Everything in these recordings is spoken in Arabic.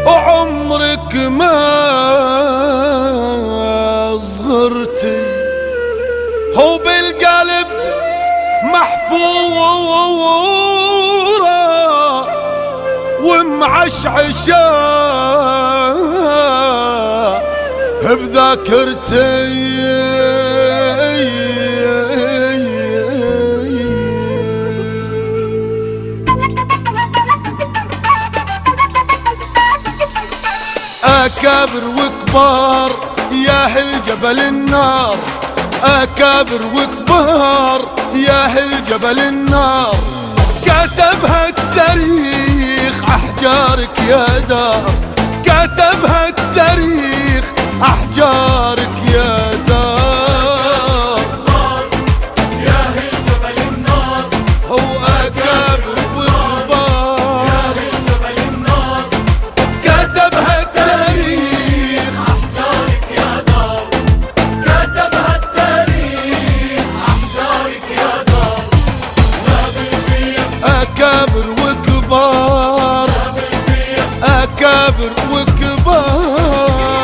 وعمرك ما صغرتي، هو بالقلب محفورة ومعشعشة بذاكرتي. أكابر وكبار يا أهل جبل النار، أكابر وكبار يا أهل جبل النار، كتبها التاريخ أحجارك يا دار، كتبها التاريخ أحجارك يا دار. يا أهل جبل النار، هو أكابر وكبار يا أهل جبل النار، كتبها التاريخ أحجارك يا دار، كتبها التاريخ أحجارك يا دار. لا بيصير أكابر وكبار، لا بيصير أكابر وكبار.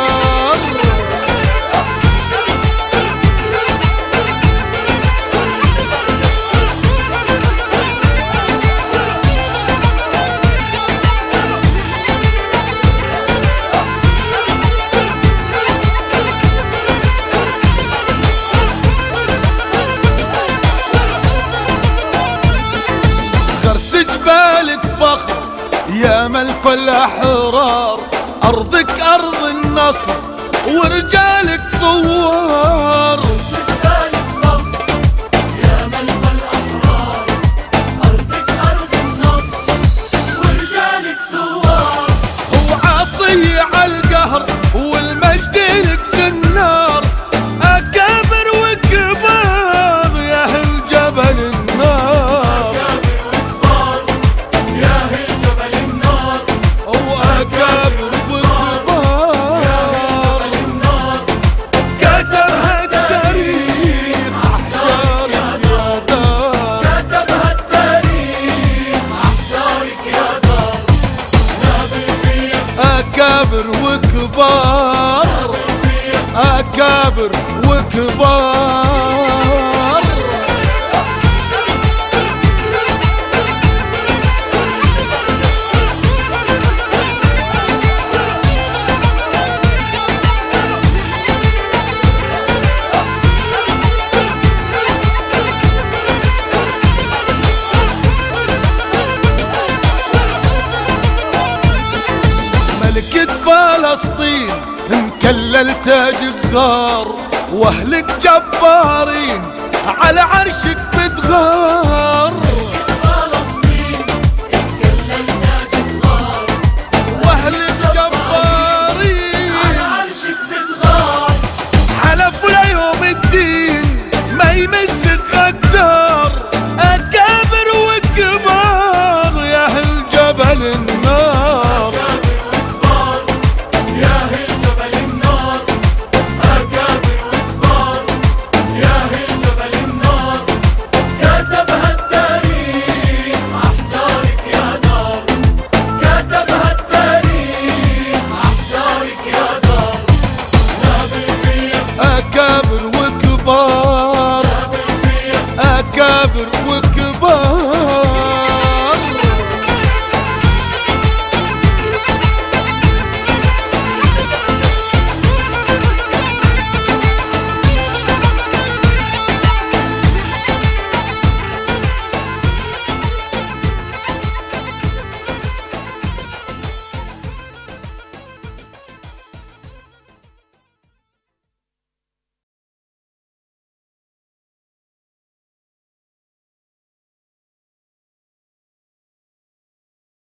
غرس جبالك فخر يا ملف الأحرار، أرضك أرض النصر ورجالك ثوار. جبالك ضم يا ملك الأحرار، أرضك أرض النصر ورجالك ثوار. هو عاصي عالقهر والمجد لك سنار، أكابر وكبار يا أهل جبل النار. يا أهل جبل النار، هو أكابر وكبار كتبها التاريخ أحجارك يا دار، كتبها التاريخ أحجارك يا دار. لا بيصير أكابر وكبار، أكابر وكبار. ملكة فلسطين مكلل تاج غار، واهلك جبارين على عرشك بتغار. فلسطين اتكلم تاج الغار، واهلك جبارين على عرشك بتغار. حلفوا ليوم الدين ما يمسك غدار.